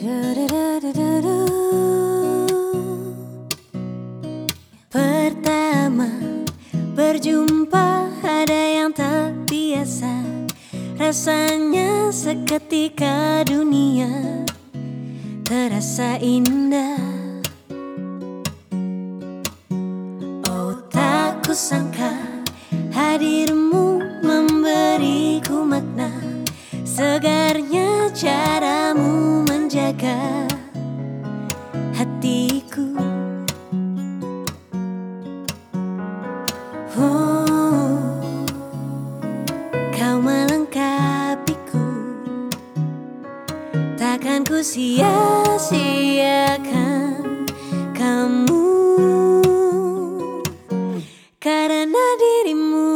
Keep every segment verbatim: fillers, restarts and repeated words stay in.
Du-du-du-du-du-du. Pertama berjumpa ada yang tak biasa, rasanya seketika dunia terasa indah. Oh, tak kusangka hadirmu memberiku makna, segarnya caramu menjaga hatiku. Oh, kau melengkapiku, takkan ku sia-siakan kamu, karena dirimu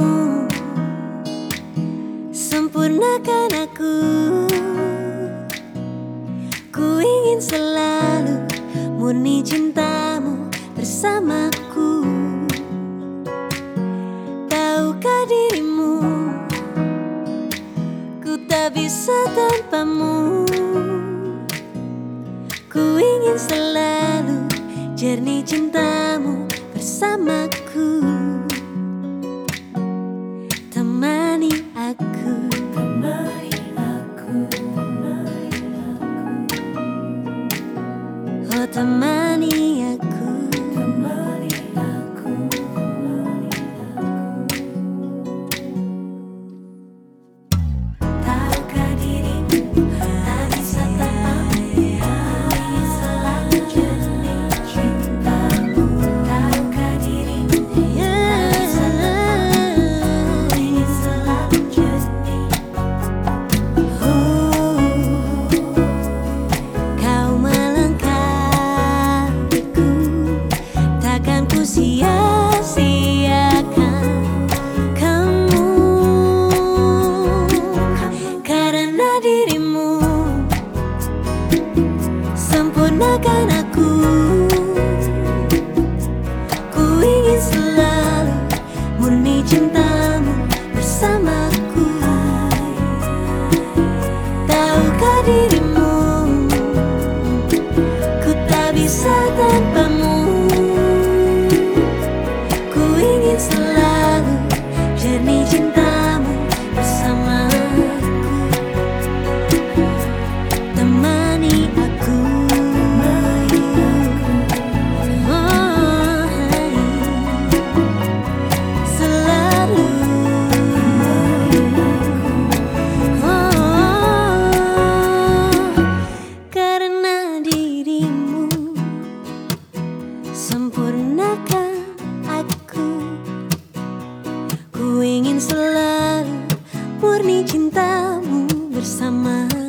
sempurnakan aku. Ku ingin selalu murni cintamu bersamaku. Tahukah dirimu, ku tak bisa tanpamu. Ku ingin selalu jernih cintamu bersamaku. Temani aku, temani aku, temani aku. Oh, temani aku, temani aku, temani aku. Tahukah dirimu, tak bisa tanpamu. Ku ingin selalu jernih cintamu. Tahukah dirimu, tak bisa tanpamu. Ku ingin selalu jernih. Oh, kau melengkapiku, takkan ku sia-siakan kamu, karena dirimu sempurnakan aku. Ku ingin selalu murni cintamu bersamaku. Tahukah dirimu, ku tak bisa tanpamu. Ku ingin selalu jernih cintamu bersamaku. Temani aku, oh, selalu. Oh, karena dirimu sempurnakan aku. Ku ingin selalu murni cintamu bersama.